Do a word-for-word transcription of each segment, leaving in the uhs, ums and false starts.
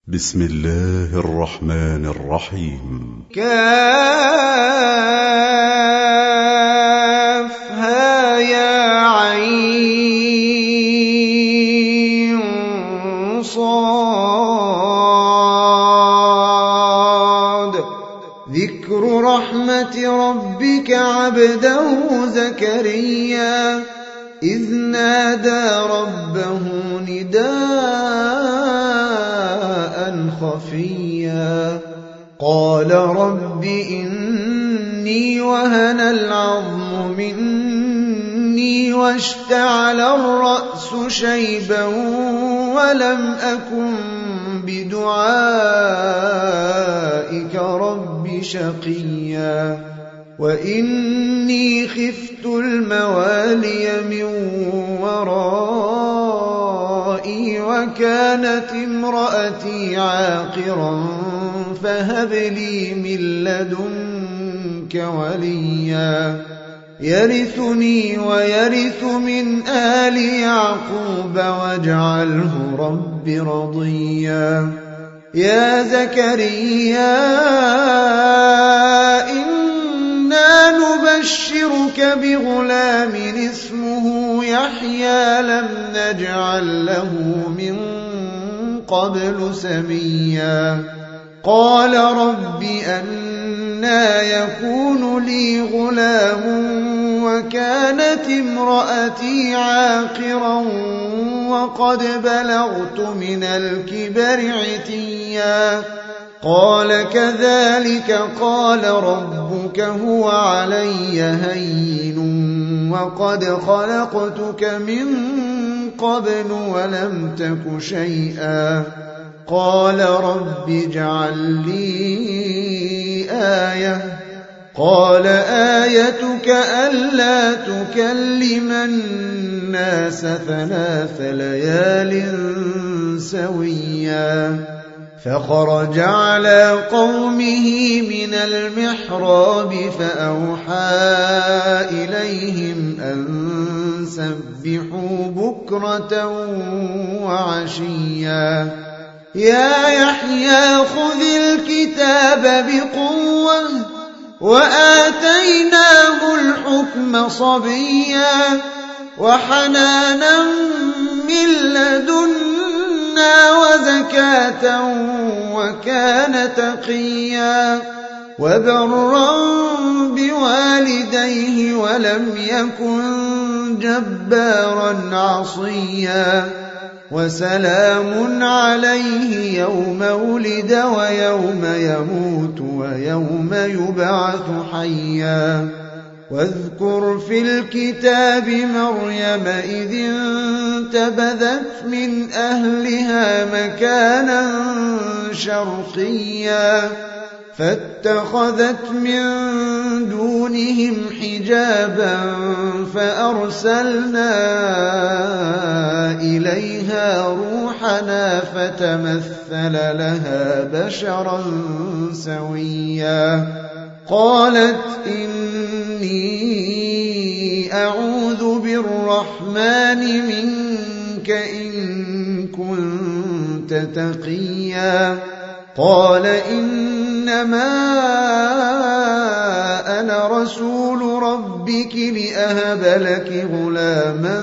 بسم الله الرحمن الرحيم. كافها يا عين صاد ذكر رحمة ربك عبده زكريا إذ نادى ربه نداء خفيا قال رب إني وهن العظم مني واشتعل الرأس شيبا ولم أكن بدعائك رب شقيا وإني خفت الموالي من ورائي وكانت امرأتي عاقرا فهب لي من لدنك وليا يرثني ويرث من آل يعقوب واجعله رب رضيا يا زكريا إنا نبشرك بغلام اسمه يحيى لم نجعل له من قبل سميا قال رب أنى يكون لي غلام وكانت امرأتي عاقرا وقد بلغت من الكبر عتيا قال كذلك قال ربك هو علي هين وقد خلقتك من قبل ولم تك شيئا قال رب اجعل لي آية قال آيتك ألا تكلم الناس ثلاث ليال سويا فخرج على قومه من المحراب فأوحى إليهم أن سبحوا بكرة وعشيا يا يحيى خذ الكتاب بقوة وآتيناه الحكم صبيا وحنانا من لدنا وزكاة وكان تقيا وبرا بوالديه ولم يكن جبارا عصيا وسلام عليه يوم ولد ويوم يموت ويوم يبعث حيا واذكر في الكتاب مريم إذ انتبذت من أهلها مكانا شرقيا فاتخذت من دونهم حجابا فأرسلنا إليها روحنا فتمثل لها بشرا سويا قالت إني أعوذ بالرحمن منك إن كنت تقيا قال إنما أنا رسول ربك لأهب لك غلاما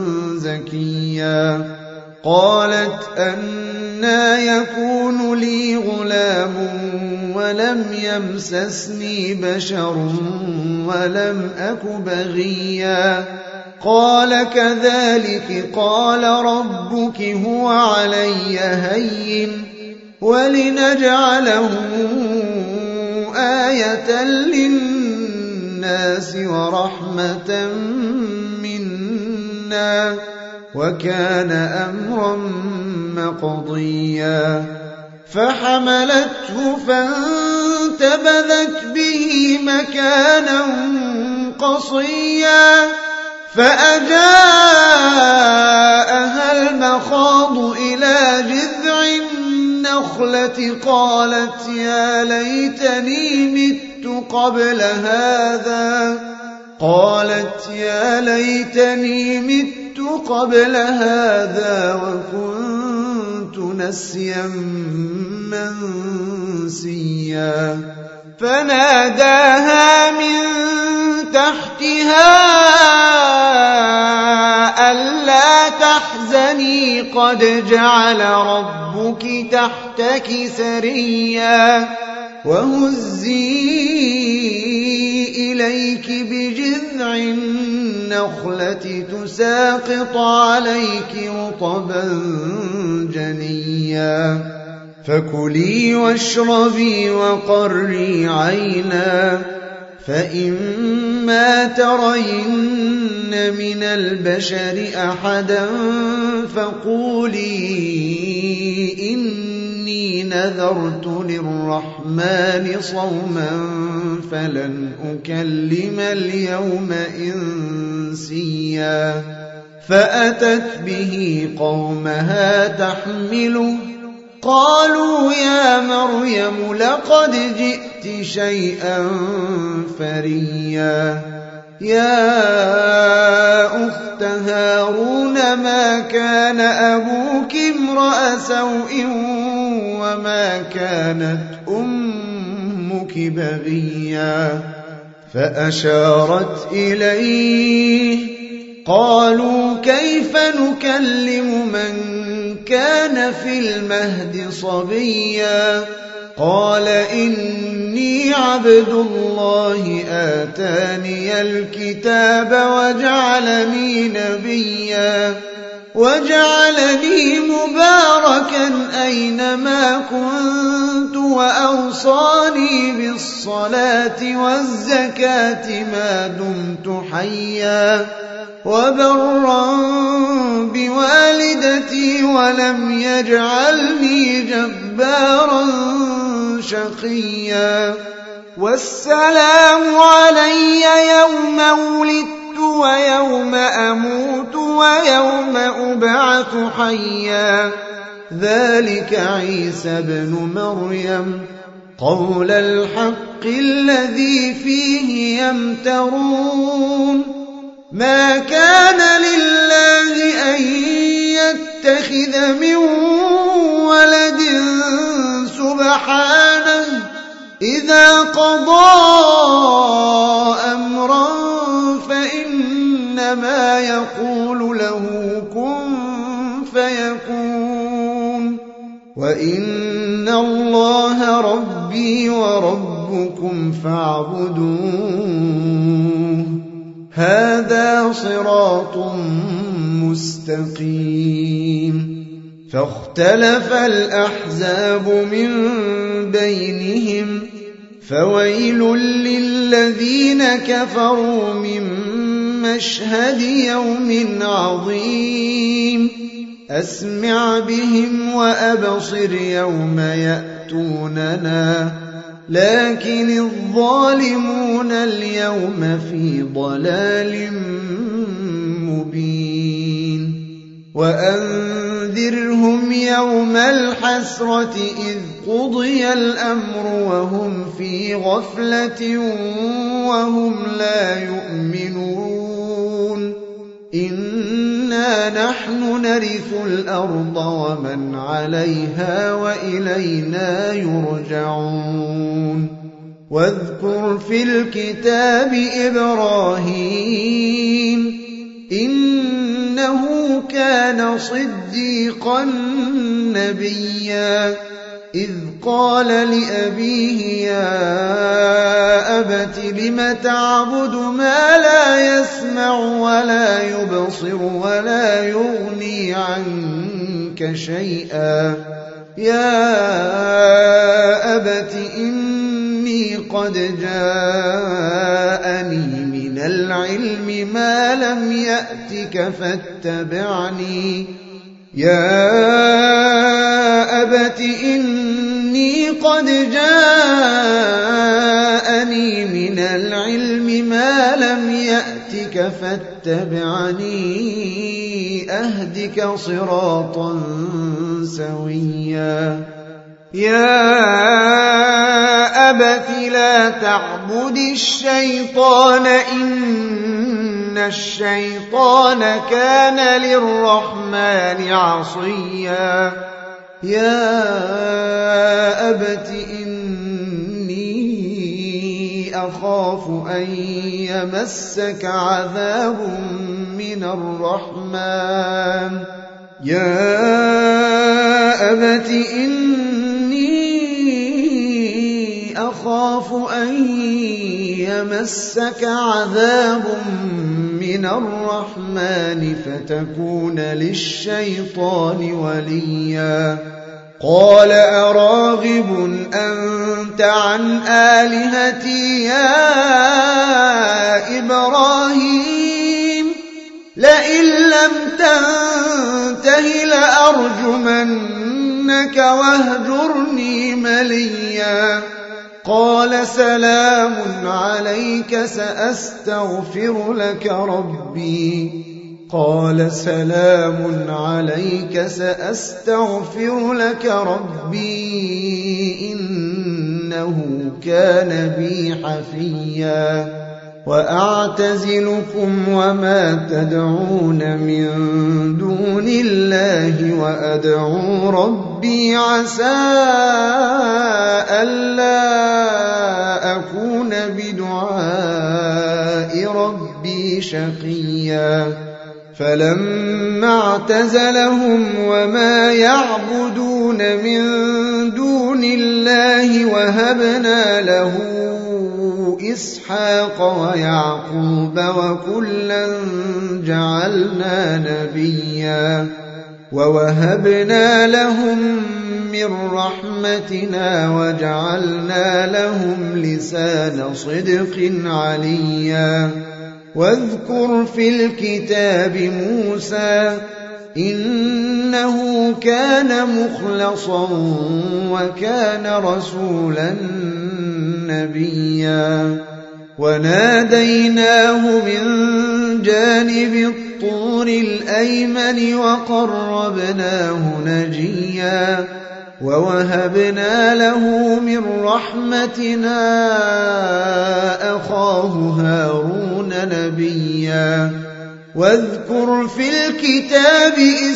زكيا قالت أنى يكون لي غلام ولم يمسسني بشر ولم أك بغيا قال كذلك قال ربك هو علي هين ولنجعله آية للناس ورحمة منا وكان أمرا مقضيا فحملته فانتبذت به مكانا قصيا فأجاءها المخاض إلى جذع النخلة قالت يا ليتني مت قبل هذا قالت يا ليتني مت قبل هذا وكنت كنت نسيا منسيا فناداها من تحتها ألا تحزني قد جعل ربك تحتك سريا وهزي إليك بجذع النخلة تساقط عليك رطبا جنيا فكلي واشربي وقري عينا فإما ترين من البشر أحدا فقولي إني نذرت للرحمن صوما فلن أكلم اليوم إنسيا فأتت به قومها تحمله قالوا يا مريم لقد جئت شيئا فريا يا أخت هارون ما كان أبوك امرأ سوء وما كانت أمك بغيا فأشارت إليه قالوا كيف نكلم من كان في المهد صبيا قال إني عبد الله آتاني الكتاب وجعلني نبيا وجعلني مباركا أينما كنت وأوصاني بالصلاة والزكاة ما دمت حيا وبرا بوالدتي ولم يجعلني جبارا شقيا والسلام علي يوم ولدت ويوم أموت ويوم أبعث حيا ذلك عيسى بن مريم قول الحق الذي فيه يمترون ما كان لله أن يتخذ من ولد سبحانه إذا قضى أمرا فإنما يقول له كن فيكون وإن الله ربي وربكم فاعبدوه هذا صراط مستقيم فاختلف الأحزاب من بينهم فويل للذين كفروا من مشهد يوم عظيم أسمع بهم وأبصر يوم يأتوننا لكن الظالمون اليوم في ضلال مبين وأنذرهم يوم الحسرة إذ قضي الأمر وهم في غفلة وهم لا يؤمنون إنا نحن نرث الأرض ومن عليها وإلينا يرجعون واذكر في الكتاب إبراهيم إنه كان صديقا نبيا إذ قال لأبيه يا أبت لم تعبد ما لا يسمع ولا يبصر ولا يغني عنك شيئا يا أبت إني قد جاءني من العلم ما لم يأتك فاتبعني يا أبت إني قد جاءني من العلم ما لم يأتك فاتبعني أهدك صراطا سويا يا أبت لا تعبد الشيطان إن الشيطان كان للرحمن عصيا يا أبت إني أخاف أن يمسك عذاب من الرحمن يا أبت إني أخاف أن يمسك عذاب من الرحمن فتكون للشيطان وليا قال أراغب أنت عن آلهتي يا إبراهيم لئن لم تنته لأرجمنك واهجرني مليا قال سلام عليك سأستغفر لك ربي قال سلام عليك سأستغفر لك ربي إنه كان بي حفيا وأعتزلكم وما تدعون من دون الله وأدعو ربي عسى ألا أكون بدعاء ربي شقيا فلما اعتزلهم وما يعبدون من دون الله وهبنا له إسحاق ويعقوب وكلا جعلنا نبيا ووهبنا لهم من رحمتنا وجعلنا لهم لسان صدق عليا واذكر في الكتاب موسى إنه كان مخلصا وكان رسولا نبيا وناديناه من جانب الطور الأيمن وقربناه نجيا ووهبنا له من رحمتنا أخاه هارون نبيا واذكر في الكتاب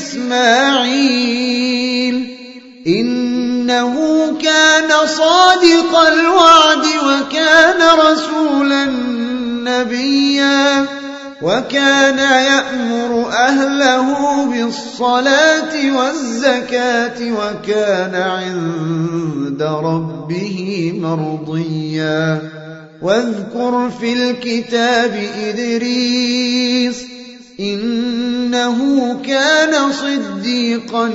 إسماعيل إنه كان صادق الوعد وكان رسولا نبيا وكان يأمر أهله بالصلاة والزكاة وكان عند ربه مرضيا واذكر في الكتاب إدريس إنه كان صديقا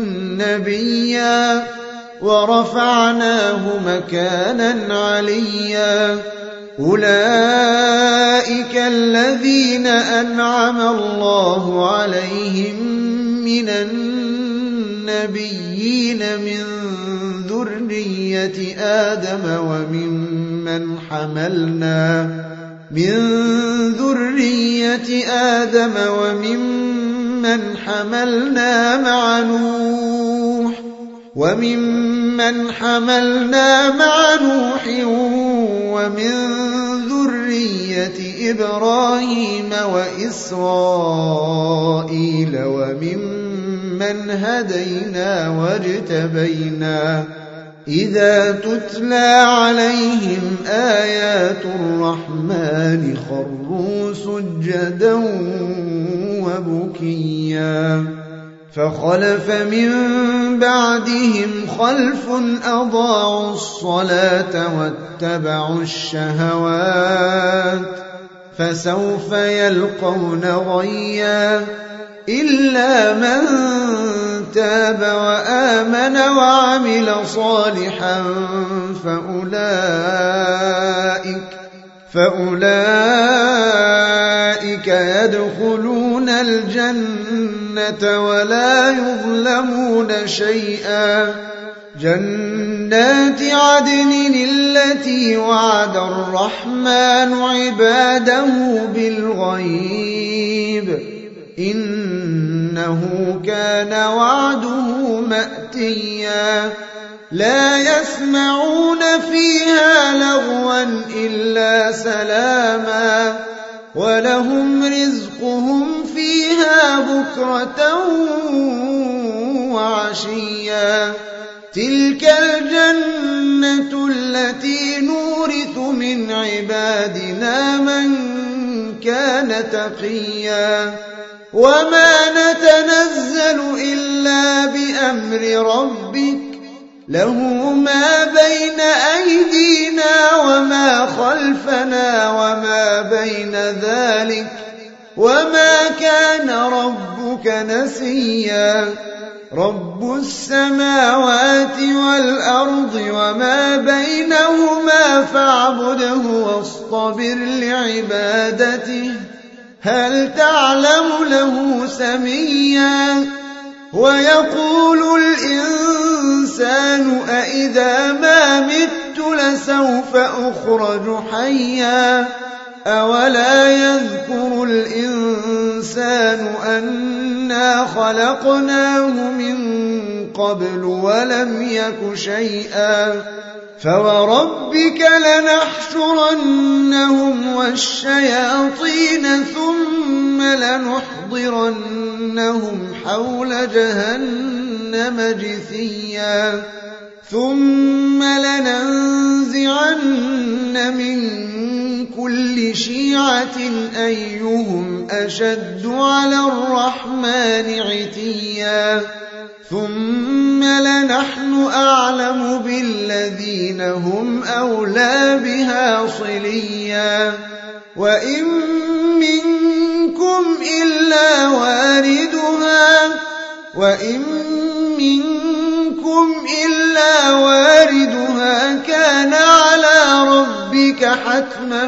نبيا ورفعناه مكانا عليا أولئك الذين أنعم الله عليهم من النبيين من ذرية آدم وممن حملنا من ذرية آدم وممن حملنا مع نوح وممن حملنا مع نوح ومن ذرية إبراهيم وإسرائيل وممن هدينا واجتبينا إذا تتلى عليهم آيات الرحمن خروا سجدا وبكيا فخلف من بعدهم خلف أضاعوا الصلاة واتبعوا الشهوات فسوف يلقون غيا إلا من تاب وآمن وعمل صالحا فأولئك فأولئك يدخلون الجنة ولا يظلمون شيئا جنات عدن التي وعد الرحمن عباده بالغيب إنه كان وعده مأتيا لا يسمعون فيها لغوا إلا سلاما ولهم رزقهم فيها بكرة وعشيا تلك الجنة التي نورث من عبادنا من كان تقيا وما نتنزل إلا بأمر ربك له ما بين أيدينا وما خلفنا وما بين ذلك وما كان ربك نسيا رب السماوات والأرض وما بينهما فاعبده واصطبر لعبادته هل تعلم له سميا ويقول الإنسان أإذا ما مت لسوف أخرج حيا أولا يذكر الإنسان أنا خلقناه من قبل ولم يك شيئا فوربك لنحشرنهم والشياطين ثم لنحضرنهم حول جهنم جثيا ثم لننزعن من كل شيعة أيهم أشد على الرحمن عتيا ثم لنحن أعلم بالذين هم أولى بها صليا وإن منكم إلا واردها وإن منكم إلا واردها كان على ربك حتما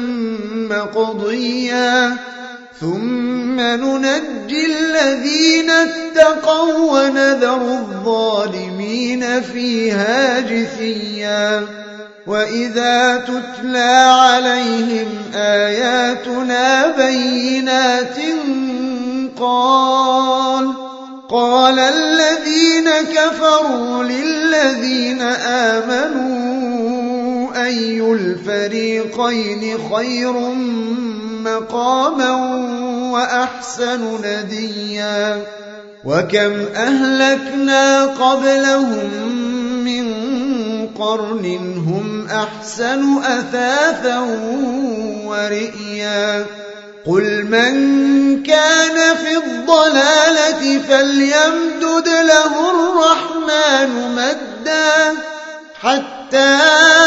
مقضيا ثم ننجي الذين اتقوا ونذر الظالمين فيها جثيا وإذا تتلى عليهم آياتنا بينات قال قال الذين كفروا للذين آمنوا أي الفريقين خير مقاما وأحسن نديا وكم أهلكنا قبلهم من قرن هم أحسن أثاثا ورئيا قل من كان في الضلالة فليمدد له الرحمن مدا حتى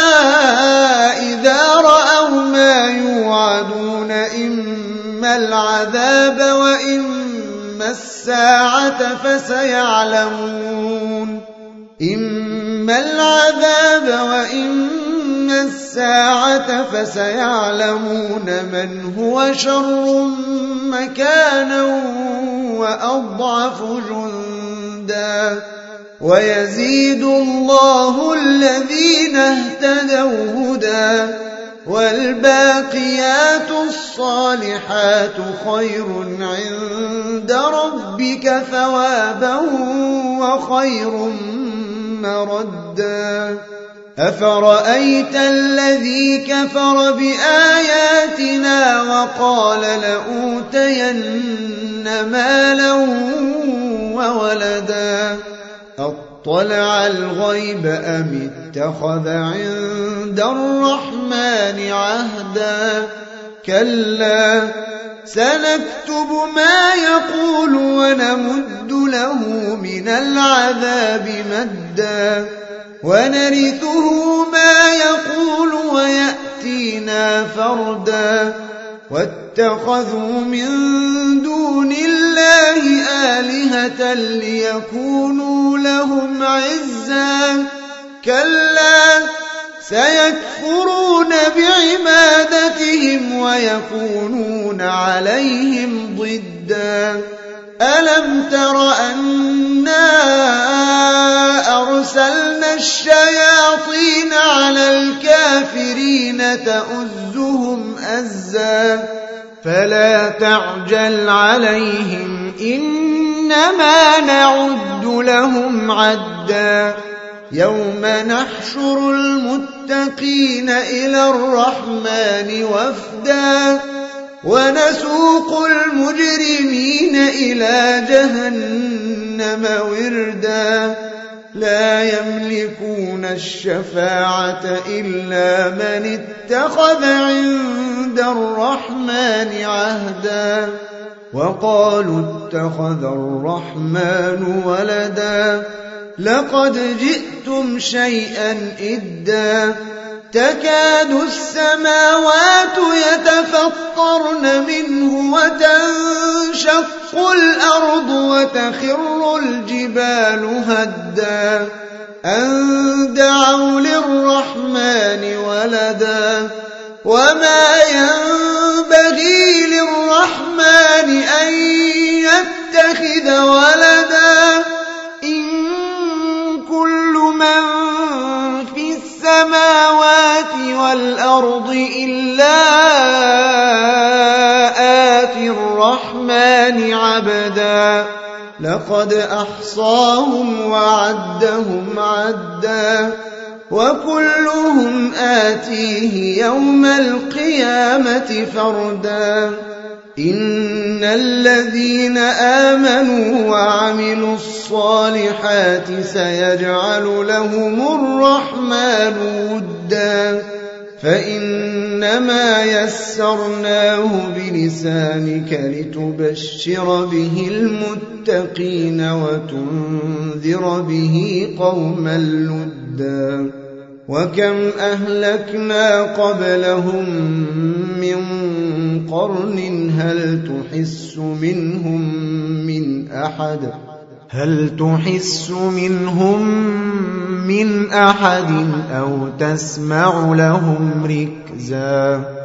إذا رأوا ما يوعدون إما العذاب وإما الساعة فسيعلمون إما العذاب وإما الساعة فسيعلمون من هو شر مكانا وأضعف جندا ويزيد الله الذين اهتدوا هدى والباقيات الصالحات خير عند ربك ثوابا وخير مردا أفرأيت الذي كفر بآياتنا وقال لأوتين مالا وولدا أطلع الغيب أم اتخذ عند الرحمن عهدا كلا سنكتب ما يقول ونمد له من العذاب مدا ونرثه ما يقول ويأتينا فردا واتخذوا من دون الله آلهة ليكونوا لهم عزا كلا سيكفرون بعبادتهم ويكونون عليهم ضدا ألم تر أنا أرسلنا الشياطين على الكافرين تؤزهم أزا فلا تعجل عليهم إنما نعد لهم عدا يوم نحشر المتقين إلى الرحمن وفدا ونسوق المجرمين إلى جهنم جهنم وردا لا يملكون الشفاعة إلا من اتخذ عند الرحمن عهدا وقالوا اتخذ الرحمن ولدا لقد جئتم شيئا إدا تكاد السماوات يتفطرن منه وتنشق الأرض وتخر الجبال هدا أن دعوا للرحمن ولدا وما ينبغي للرحمن أن يتخذ ولدا إن كل من في السماوات والأرض إلا آتي الرحمن عبدا لقد أحصاهم وعدهم عدا وكلهم آتيه يوم القيامة فردا إن الذين آمنوا وعملوا الصالحات سيجعل لهم الرحمن ودا فإنما يسرناه بلسانك لتبشر به المتقين وتنذر به قوما لدا وكم أهلكنا قبلهم من قرن هل تحس منهم من أحد هل تحس منهم من أحد أو تسمع لهم ركزا